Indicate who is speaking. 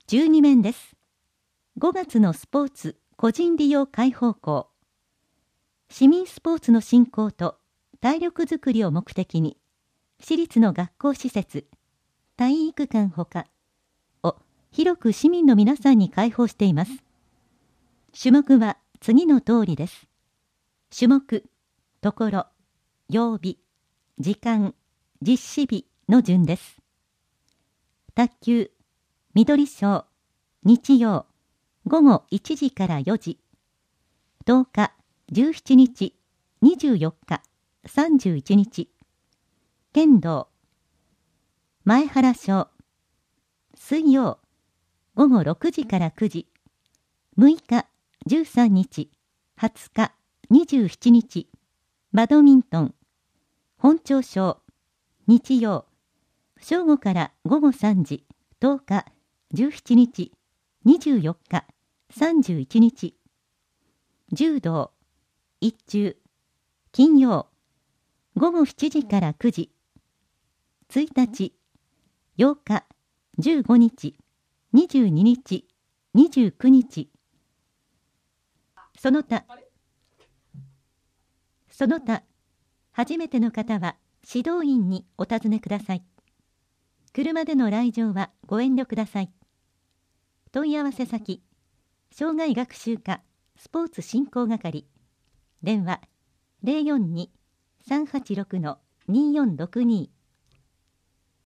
Speaker 1: 12面です。5月のスポーツ個人利用開放校。市民スポーツの振興と体力づくりを目的に、私立の学校施設、体育館ほかを広く市民の皆さんに開放しています。種目は次の通りです。種目、ところ、曜日、時間、実施日の順です。卓球、緑賞、日曜、午後1時から4時、10日、17日、24日、31日、剣道、前原賞、水曜、午後6時から9時、6日、13日、20日、27日、バドミントン、本町賞、日曜、正午から午後3時、10日、17日、24日、31日、柔道、一中、金曜、午後7時から9時、1日、8日、15日、22日、29日、その他、初めての方は指導員にお尋ねください。車での来場はご遠慮ください。問い合わせ先、障害学習課スポーツ振興係、電話 042-386-2462